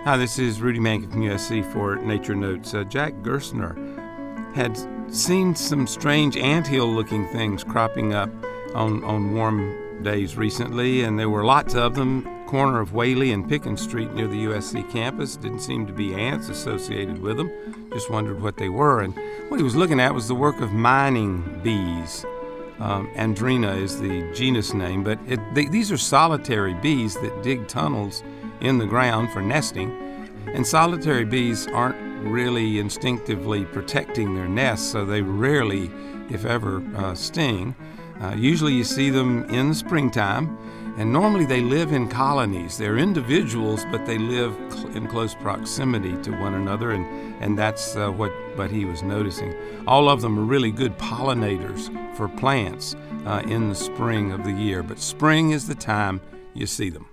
Hi, this is Rudy Mankin from USC for Nature Notes. Jack Gerstner had seen some strange anthill-looking things cropping up on warm days recently, and there were lots of them. Corner of Whaley and Pickens Street near the USC campus. Didn't seem to be ants associated with them. Just wondered what they were. And what he was looking at was the work of mining bees. Andrena is the genus name, but these are solitary bees that dig tunnels in the ground for nesting. And solitary bees aren't really instinctively protecting their nests, so they rarely, if ever, sting. Usually you see them in the springtime, and normally they live in colonies. They're individuals, but they live in close proximity to one another, and that's what he was noticing. All of them are really good pollinators for plants in the spring of the year, but spring is the time you see them.